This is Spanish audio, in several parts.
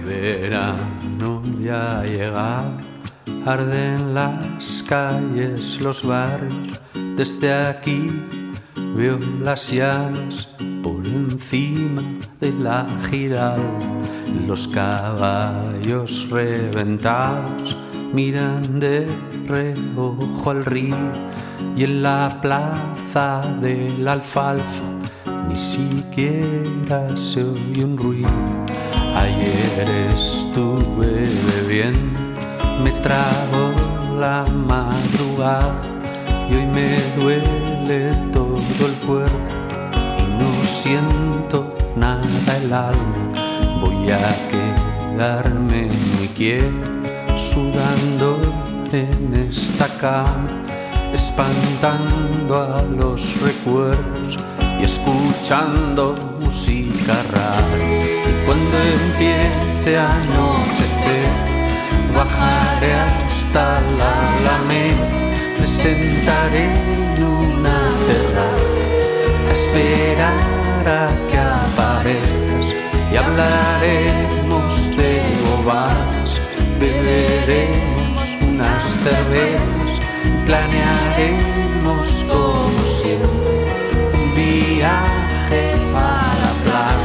verano ya ha llegado, arden las calles, los barrios. Desde aquí veo las llamas por encima de la Giral. Los caballos reventados miran de reojo al río, y en la plaza de la Alfalfa ni siquiera se oye un ruido. Ayer estuve bebiendo, me trago la madrugada y hoy me duele todo el cuerpo y no siento nada el alma. Voy a quedarme muy quieto, sudando en esta cama, espantando a los recuerdos y escuchando música rara. Y cuando empiece a anochecer, bajaré hasta la Alameda, me sentaré en una terraza a esperar a que aparezcas y hablaremos de bobadas, beberemos unas cervezas, planearemos como siempre un viaje a la playa.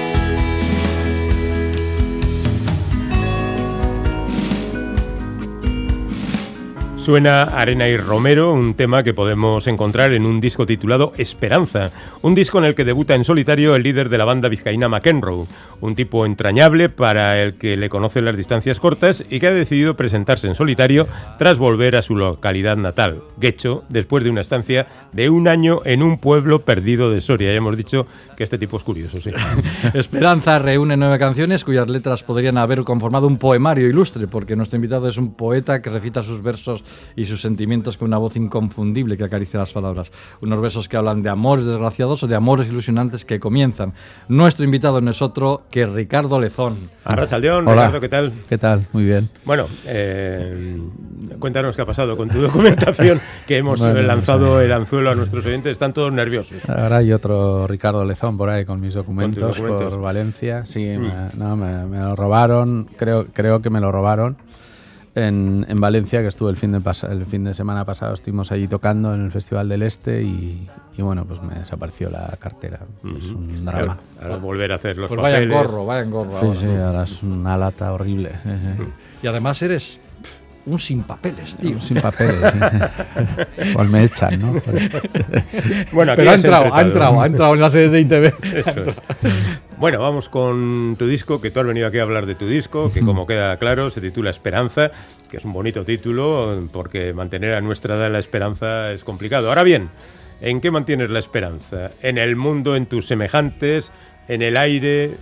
Suena Arena y Romero, un tema que podemos encontrar en un disco titulado Esperanza, un disco en el que debuta en solitario el líder de la banda vizcaína McEnroe, un tipo entrañable para el que le conoce las distancias cortas y que ha decidido presentarse en solitario tras volver a su localidad natal, Guecho, después de una estancia de 1 año en un pueblo perdido de Soria. Ya hemos dicho que este tipo es curioso, sí. Esperanza reúne 9 canciones cuyas letras podrían haber conformado un poemario ilustre, porque nuestro invitado es un poeta que recita sus versos y sus sentimientos con una voz inconfundible que acaricia las palabras. Unos versos que hablan de amores desgraciados o de amores ilusionantes que comienzan. Nuestro invitado no es otro que Ricardo Lezón. Arratsaldeón, Hola. Ricardo, ¿qué tal? ¿Qué tal? Muy bien. Bueno, cuéntanos qué ha pasado con tu documentación, que hemos lanzado el anzuelo a nuestros oyentes. Están todos nerviosos. Ahora hay otro Ricardo Lezón por ahí con mis documentos, por Valencia. Sí, me lo robaron, creo que me lo robaron. En Valencia, que estuve el fin de semana pasado, estuvimos allí tocando en el Festival del Este y bueno, pues me desapareció la cartera. Es un drama. Ahora volver a hacer los pues papeles. Vaya en gorro. Sí, ahora. sí, ahora es una lata horrible. Y además eres un sin papeles, tío. Sin papeles. Sí. Igual me echan, ¿no? Bueno, aquí pero ha entrado en la sede de ITV. Eso es. Bueno, vamos con tu disco, que tú has venido aquí a hablar de tu disco, que como queda claro se titula Esperanza, que es un bonito título porque mantener a nuestra edad la esperanza es complicado. Ahora bien, ¿en qué mantienes la esperanza? ¿En el mundo, en tus semejantes, en el aire?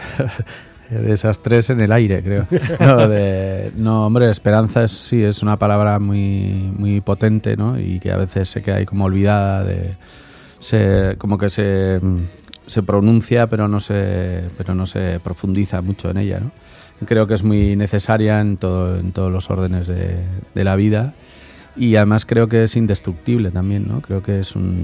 De esas tres en el aire, creo. No, hombre, esperanza es una palabra muy, muy potente, ¿no? Y que a veces se queda ahí como olvidada, como que se pronuncia, pero no se profundiza mucho en ella, ¿no? Creo que es muy necesaria en todos los órdenes de la vida, y además creo que es indestructible también, ¿no? Creo que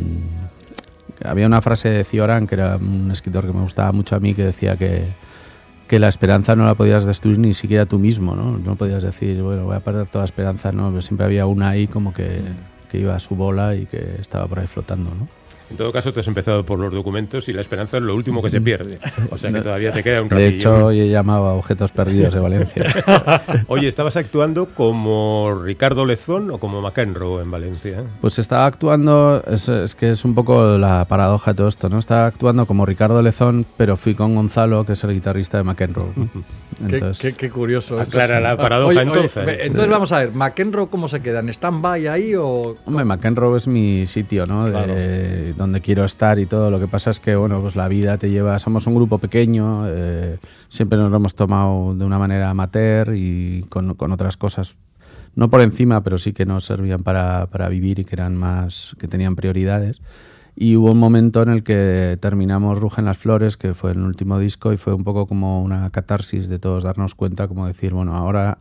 había una frase de Cioran, que era un escritor que me gustaba mucho a mí, que decía que la esperanza no la podías destruir ni siquiera tú mismo, ¿no? No podías decir, bueno, voy a perder toda esperanza, no, pero siempre había una ahí como que iba a su bola y que estaba por ahí flotando, ¿no? En todo caso, tú has empezado por los documentos y la esperanza es lo último que se pierde. O sea que todavía te queda un ratillo. De hecho, hoy he llamado a Objetos Perdidos de Valencia. Oye, ¿estabas actuando como Ricardo Lezón o como McEnroe en Valencia? Pues estaba actuando, es que es un poco la paradoja de todo esto, ¿no? Estaba actuando como Ricardo Lezón, pero fui con Gonzalo, que es el guitarrista de McEnroe, ¿no? Entonces, qué curioso. Aclara la paradoja entonces. Entonces vamos a ver, ¿McEnroe cómo se queda? ¿En stand-by ahí o...? Hombre, McEnroe es mi sitio, ¿no? Claro. Donde quiero estar y todo. Lo que pasa es que, bueno, pues la vida te lleva... Somos un grupo pequeño, siempre nos lo hemos tomado de una manera amateur y con otras cosas, no por encima, pero sí que nos servían para vivir y que tenían prioridades. Y hubo un momento en el que terminamos Rugen las Flores, que fue el último disco, y fue un poco como una catarsis de todos darnos cuenta, como decir, bueno, ahora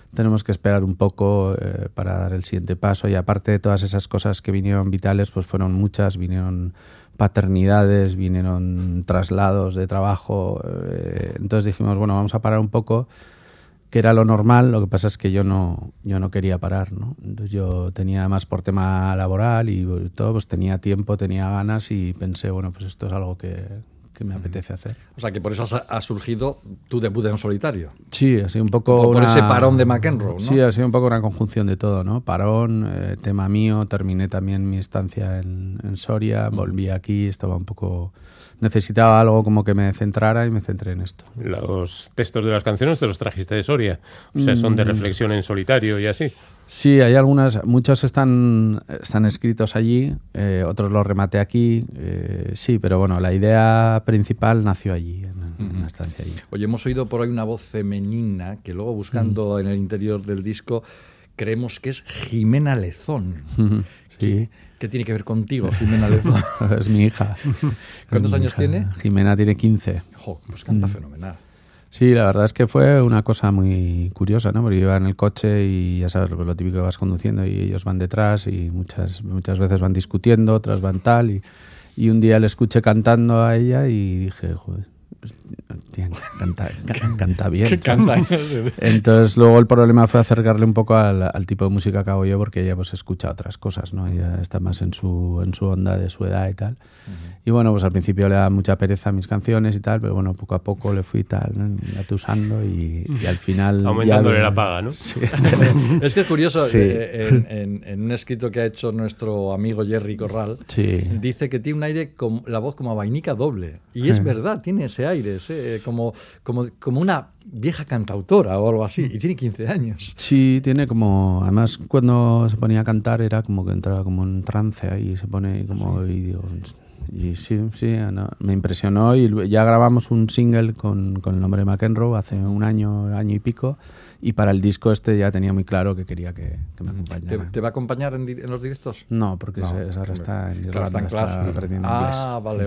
tenemos que esperar un poco para dar el siguiente paso. Y aparte de todas esas cosas que vinieron vitales, pues fueron muchas, vinieron paternidades, vinieron traslados de trabajo. Entonces dijimos, bueno, vamos a parar un poco, que era lo normal. Lo que pasa es que yo no quería parar, ¿no? Entonces yo tenía más por tema laboral y todo, pues tenía tiempo, tenía ganas y pensé, bueno, pues esto es algo que me apetece hacer. O sea, que por eso ha surgido tu debut en solitario. Sí, ha sido un poco por ese parón de McEnroe, ¿no? Sí, ha sido un poco una conjunción de todo, ¿no? Parón, tema mío, terminé también mi estancia en Soria, volví aquí, estaba un poco... Necesitaba algo como que me centrara y me centré en esto. Los textos de las canciones te los trajiste de Soria, o sea, son de reflexión en solitario y así. Sí, hay muchos están escritos allí, otros los rematé aquí, sí, pero bueno, la idea principal nació allí, en una estancia allí. Oye, hemos oído por ahí una voz femenina que luego buscando en el interior del disco creemos que es Jimena Lezón. Sí. ¿Qué tiene que ver contigo, Jimena Lezón? Es mi hija. ¿Cuántos años tiene? Jimena tiene 15. Jo, pues canta fenomenal. Sí, la verdad es que fue una cosa muy curiosa, ¿no? Porque yo iba en el coche y ya sabes lo típico que vas conduciendo y ellos van detrás y muchas veces van discutiendo, otras van tal y un día le escuché cantando a ella y dije, joder, tía, canta bien. Entonces luego el problema fue acercarle un poco al tipo de música que hago yo, porque ella pues escucha otras cosas, ¿no? Ella está más en su onda de su edad y tal. Y bueno, pues al principio le da mucha pereza a mis canciones y tal, pero bueno, poco a poco le fui tal, ¿no? Atusando y al final... Aumentándole la paga, ¿no? Sí. Es que es curioso, sí. En un escrito que ha hecho nuestro amigo Jerry Corral, sí. Dice que tiene un aire, la voz como a vainica doble. Y es verdad, tiene ese aire, como una vieja cantautora o algo así, y tiene 15 años. Sí, tiene como... Además, cuando se ponía a cantar era como que entraba como en trance ahí, se pone como... Y digo... Y sí, no, me impresionó y ya grabamos un single con el nombre de McEnroe hace un año y pico, y para el disco ya tenía muy claro que quería que me acompañara. ¿Te va a acompañar en los directos? No, porque ahora está en Irlanda, está aprendiendo inglés. Vale.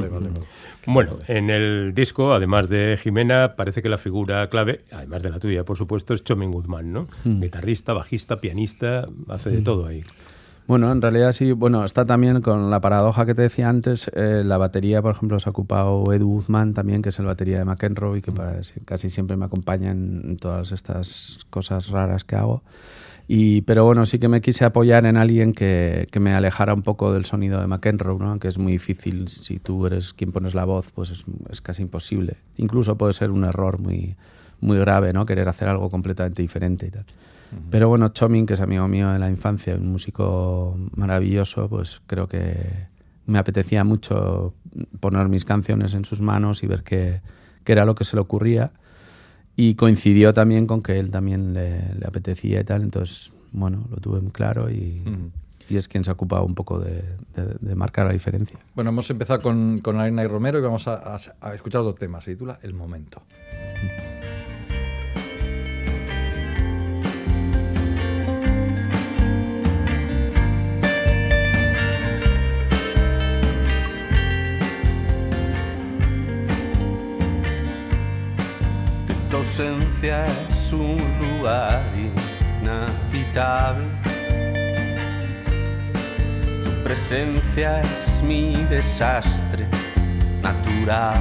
Bueno, en el disco, además de Jimena, parece que la figura clave, además de la tuya, por supuesto, es Txomin Guzmán, ¿no? Guitarrista, bajista, pianista, hace de todo ahí. Bueno, en realidad sí. Bueno, está también con la paradoja que te decía antes. La batería, por ejemplo, se ha ocupado Edu Guzmán también, que es el batería de McEnroe y que casi siempre me acompaña en todas estas cosas raras que hago. Pero bueno, sí que me quise apoyar en alguien que me alejara un poco del sonido de McEnroe, ¿no? Que es muy difícil. Si tú eres quien pones la voz, pues es casi imposible. Incluso puede ser un error muy, muy grave, ¿no? Querer hacer algo completamente diferente y tal. Pero bueno, Txomin, que es amigo mío de la infancia, un músico maravilloso, pues creo que me apetecía mucho poner mis canciones en sus manos y ver qué era lo que se le ocurría. Y coincidió también con que él también le apetecía y tal, entonces, bueno, lo tuve muy claro y es quien se ha ocupado un poco de marcar la diferencia. Bueno, hemos empezado con Arena y Romero y vamos a escuchar otro tema, se titula El Momento. Tu ausencia es un lugar inhabitable. Tu presencia es mi desastre natural.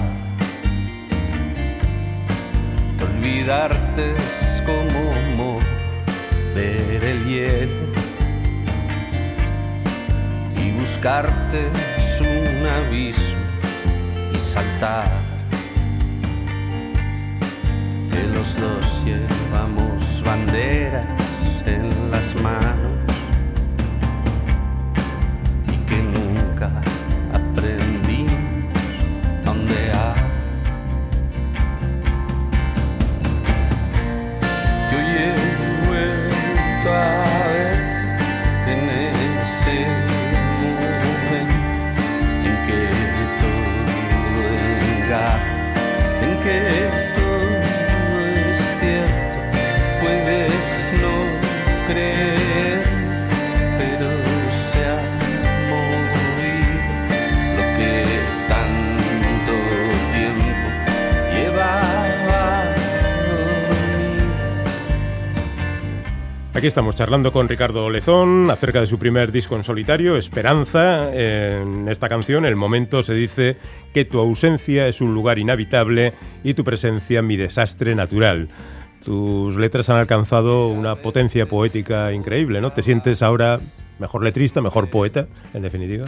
Olvidarte es como mover el hielo y buscarte es un abismo y saltar. Que los dos llevamos banderas en las manos y que nunca aprendimos a ondear. Que hoy he vuelto a ver en ese momento en que todo encaja, en que puedes no creer Aquí estamos charlando con Ricardo Lezón acerca de su primer disco en solitario, Esperanza. En esta canción, el momento se dice que tu ausencia es un lugar inhabitable y tu presencia mi desastre natural. Tus letras han alcanzado una potencia poética increíble, ¿no? ¿Te sientes ahora mejor letrista, mejor poeta, en definitiva?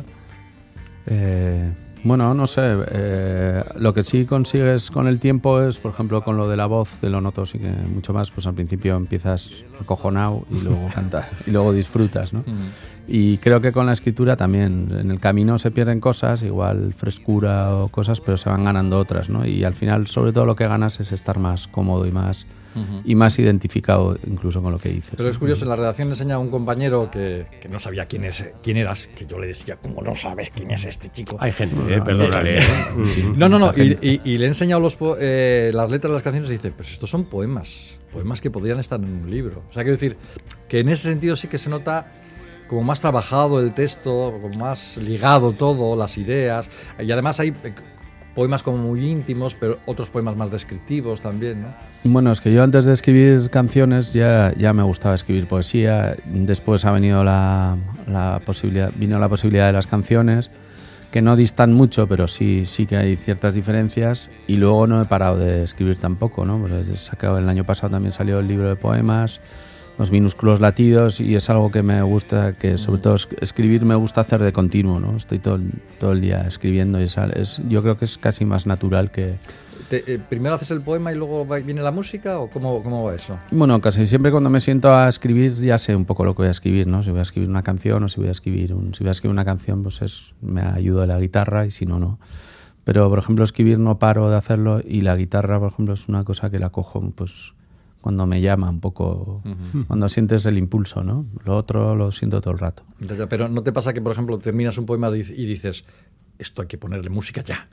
Bueno, no sé. Lo que sí consigues con el tiempo es, por ejemplo, con lo de la voz, que lo noto sí que mucho más, pues al principio empiezas acojonado y luego cantas y luego disfrutas, ¿no? Y creo que con la escritura también, en el camino se pierden cosas, igual frescura o cosas, pero se van ganando otras, ¿no? Y al final, sobre todo, lo que ganas es estar más cómodo y más identificado incluso con lo que dices. Pero es curioso, en la redacción le enseña a un compañero que no sabía quién eras, que yo le decía, ¿cómo no sabes quién es este chico? Hay gente, perdónale. No, y le he enseñado las letras de las canciones y dice, pues estos son poemas que podrían estar en un libro. O sea, quiero decir, que en ese sentido sí que se nota como más trabajado el texto, como más ligado todo, las ideas, y además hay poemas como muy íntimos, pero otros poemas más descriptivos también, ¿no? Bueno, es que yo antes de escribir canciones ya me gustaba escribir poesía. Después ha venido la posibilidad de las canciones, que no distan mucho, pero sí que hay ciertas diferencias. Y luego no he parado de escribir tampoco, ¿no? Porque el año pasado también salió el libro de poemas, Los minúsculos latidos, y es algo que me gusta, que sobre todo escribir me gusta hacer de continuo, ¿no? Estoy todo el día escribiendo y yo creo que es casi más natural que... ¿Primero haces el poema y luego viene la música o cómo va eso? Bueno, casi siempre cuando me siento a escribir ya sé un poco lo que voy a escribir, ¿no? Si voy a escribir una canción o si voy a escribir una canción, pues me ayuda la guitarra y si no, no. Pero, por ejemplo, escribir no paro de hacerlo y la guitarra, por ejemplo, es una cosa que la cojo, pues... cuando me llama un poco, cuando sientes el impulso, ¿no? Lo otro lo siento todo el rato. Pero ¿no te pasa que, por ejemplo, terminas un poema y dices, esto hay que ponerle música ya?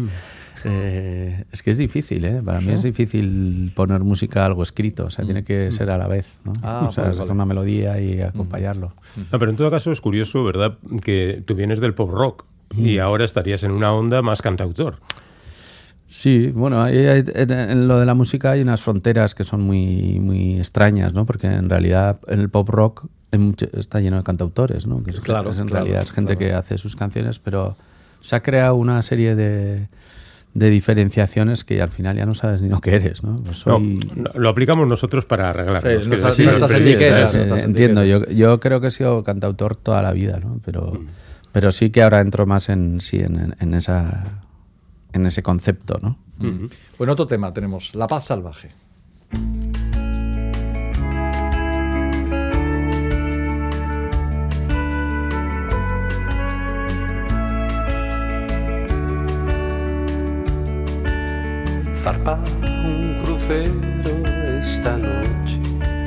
Es que es difícil, ¿eh? Para mí es difícil poner música a algo escrito, o sea, tiene que ser a la vez, ¿no? O sea, sacar una melodía y acompañarlo. No, pero en todo caso es curioso, ¿verdad?, que tú vienes del pop rock y ahora estarías en una onda más cantautor. Sí, bueno, en lo de la música hay unas fronteras que son muy, muy extrañas, ¿no? Porque en realidad en el pop rock está lleno de cantautores, ¿no? Realidad es gente que hace sus canciones, pero se ha creado una serie de diferenciaciones que al final ya no sabes ni lo que eres, ¿no? Pues lo aplicamos nosotros para arreglarlo. Entiendo. Yo creo que he sido cantautor toda la vida, ¿no? Pero sí que ahora entro más en ese concepto, ¿no? Bueno, otro tema tenemos, La paz salvaje. Zarpa un crucero esta noche,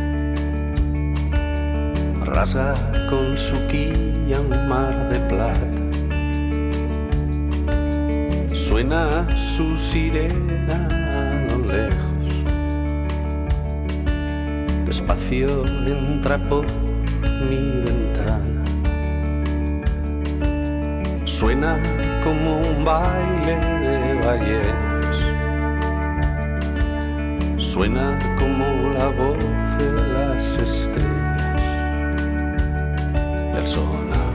rasga con su quilla un mar de plata. Suena su sirena a lo lejos, despacio entra por mi ventana. Suena como un baile de ballenas, suena como la voz de las estrellas. Y al sonar,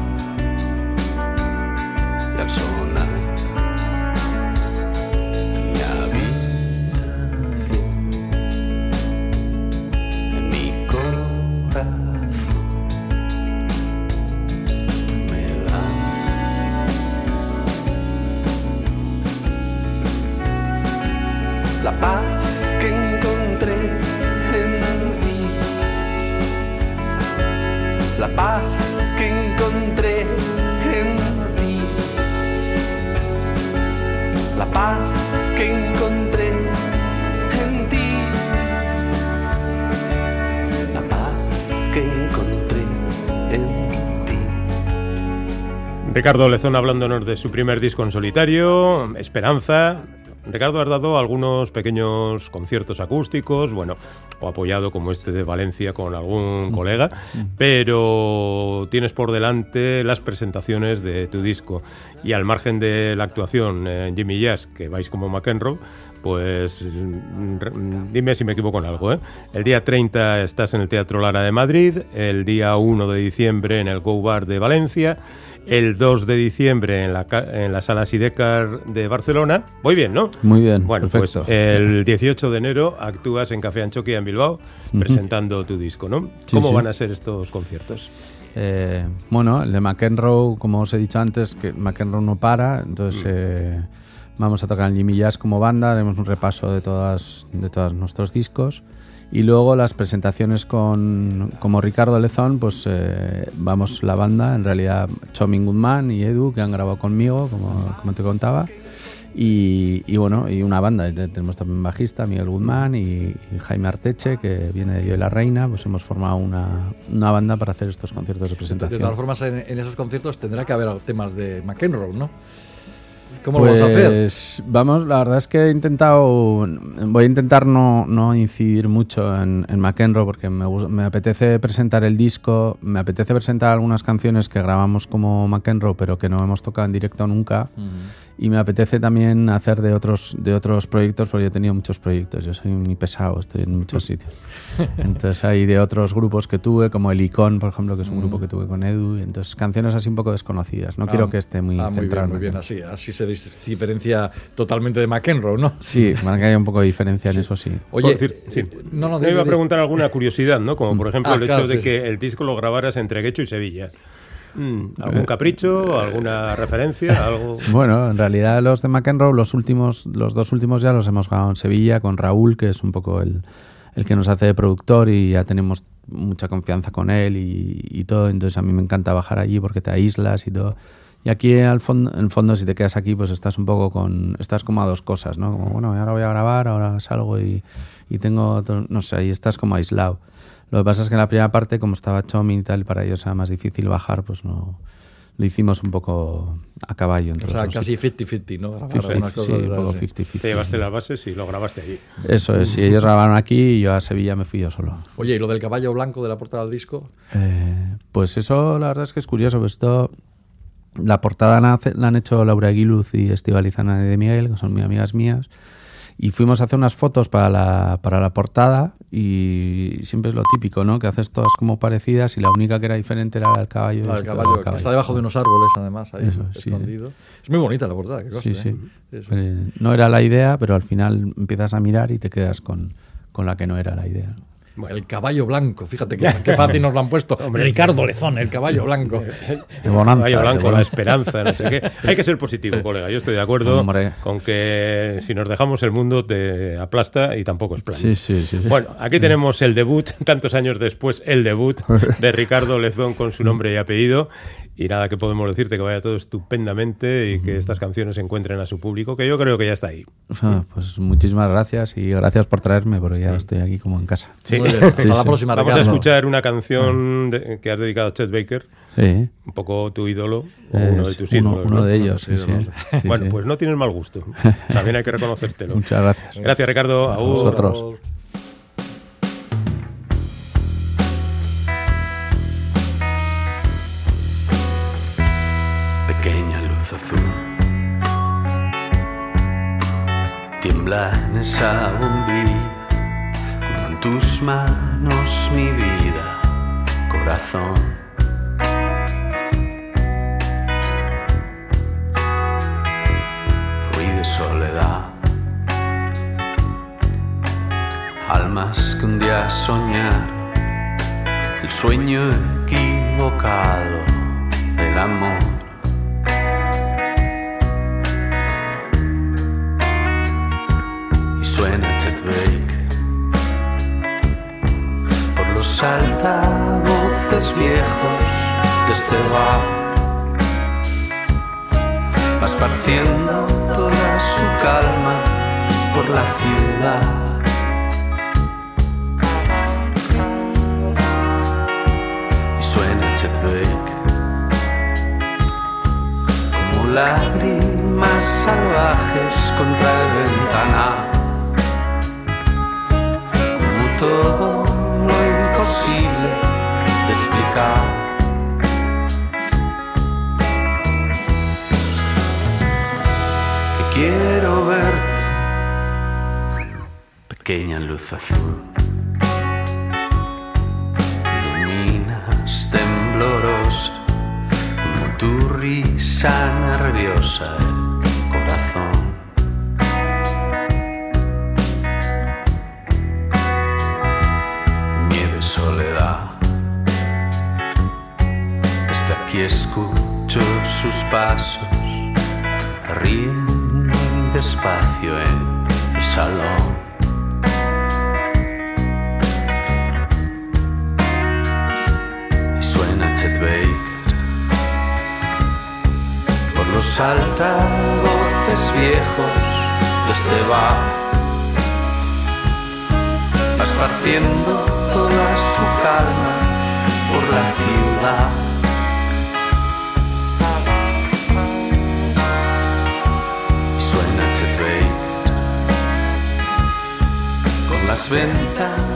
la paz que encontré en ti, la paz que encontré en ti, la paz que encontré en ti, la paz que encontré en ti. Ricardo Lezón hablándonos de su primer disco en solitario, Esperanza. Ricardo, has dado algunos pequeños conciertos acústicos, bueno, o apoyado como este de Valencia con algún colega, pero tienes por delante las presentaciones de tu disco. Y al margen de la actuación en Jimmy Jazz, que vais como McEnroe, Pues dime si me equivoco en algo, ¿eh? El día 30 estás en el Teatro Lara de Madrid, el día 1 de diciembre en el Go Bar de Valencia, el 2 de diciembre en la Sala Sidecar de Barcelona. Muy bien, ¿no? Muy bien, bueno, perfecto. Pues el 18 de enero actúas en Café Anchoquia en Bilbao presentando tu disco, ¿no? Sí, ¿Cómo sí. van a ser estos conciertos? Bueno, el de McEnroe, como os he dicho antes, que McEnroe no para, entonces vamos a tocar en Jimmy Jazz como banda, haremos un repaso de todos nuestros discos y luego las presentaciones como Ricardo Lezón, pues vamos la banda, en realidad Chomin Goodman y Edu, que han grabado conmigo, como te contaba. Y bueno, y una banda, tenemos también bajista Miguel Guzmán y Jaime Arteche, que viene de Yo y la Reina. Pues hemos formado una banda para hacer estos conciertos de presentación. De todas formas, en esos conciertos tendrá que haber temas de McEnroe, ¿no? ¿Cómo lo vas a hacer? Pues vamos, la verdad es que voy a intentar no incidir mucho en McEnroe, porque me apetece presentar el disco, me apetece presentar algunas canciones que grabamos como McEnroe pero que no hemos tocado en directo nunca. Y me apetece también hacer de otros proyectos, porque yo he tenido muchos proyectos, yo soy muy pesado, estoy en muchos sitios. Entonces hay de otros grupos que tuve, como el Icon, por ejemplo, que es un grupo que tuve con Edu, y entonces canciones así un poco desconocidas. No quiero que esté muy centrado. Muy bien, así se diferencia totalmente de McEnroe, ¿no? Sí, para que haya un poco de diferencia en eso, sí. Oye, me iba a preguntar alguna curiosidad, ¿no? Como por ejemplo el hecho de que el disco lo grabaras entre Guecho y Sevilla. ¿Algún capricho? ¿Alguna referencia? ¿Algo? Bueno, en realidad los de McEnroe, los dos últimos ya los hemos grabado en Sevilla con Raúl, que es un poco el que nos hace de productor, y ya tenemos mucha confianza con él y todo. Entonces a mí me encanta bajar allí porque te aíslas y todo. Y aquí en el fondo, si te quedas aquí, pues estás un poco estás como a dos cosas, ¿no? Como, bueno, ahora voy a grabar, ahora salgo y tengo otro, no sé, ahí estás como aislado. Lo que pasa es que en la primera parte, como estaba Chomin y tal, para ellos era más difícil bajar, pues no lo hicimos un poco a caballo. O sea, casi 50-50, ¿no? Sí, un poco 50-50. Te llevaste las bases y lo grabaste allí. Eso es, y ellos grabaron aquí y yo a Sevilla me fui yo solo. Oye, ¿y lo del caballo blanco de la portada del disco? Pues eso la verdad es que es curioso, pues la portada la han hecho Laura Aguiluz y Estivalizana de Miguel, que son muy amigas mías. Y fuimos a hacer unas fotos para la portada, y siempre es lo típico, ¿no? Que haces todas como parecidas y la única que era diferente era el caballo. El caballo, que está debajo de unos árboles, además, ahí eso, escondido. Sí. Es muy bonita la portada, que conste, sí. No era la idea, pero al final empiezas a mirar y te quedas con la que no era la idea. Bueno. El caballo blanco, fíjate qué fácil nos lo han puesto. Hombre, Ricardo Lezón, el caballo blanco. El caballo blanco, la esperanza, no sé qué. Hay que ser positivo, colega. Yo estoy de acuerdo con que si nos dejamos el mundo te aplasta y tampoco es plano. Sí. Bueno, aquí tenemos el debut, tantos años después, el debut de Ricardo Lezón con su nombre y apellido. Y nada, que podemos decirte que vaya todo estupendamente y que estas canciones encuentren a su público, que yo creo que ya está ahí. Pues muchísimas gracias y gracias por traerme, porque ya estoy aquí como en casa. Sí. Muy bien. Hasta la próxima, Vamos Ricardo. a escuchar una canción que has dedicado a Chet Baker. Sí. Un poco tu ídolo, o uno de tus ídolos. Uno de ellos, sí. Bueno, pues no tienes mal gusto. También hay que reconocértelo. Muchas gracias. Gracias, Ricardo. A vosotros. Pequeña luz azul tiembla en esa bombilla, como en tus manos mi vida, corazón. Ruido y soledad, almas que un día soñaron el sueño equivocado del amor. Suena Chet Baker por los altavoces viejos de este bar, va esparciendo toda su calma por la ciudad. Y suena Chet Baker como lágrimas salvajes contra el ventanal. Todo lo imposible de explicar. Que quiero verte pequeña luz azul. Iluminas temblorosa como tu risa nerviosa el corazón. Miedo y soledad. Desde aquí escucho sus pasos, ríen muy despacio en el salón. Y suena Chet Baker por los altavoces viejos de este bar, va esparciendo toda su calma por la ciudad. Las ventanas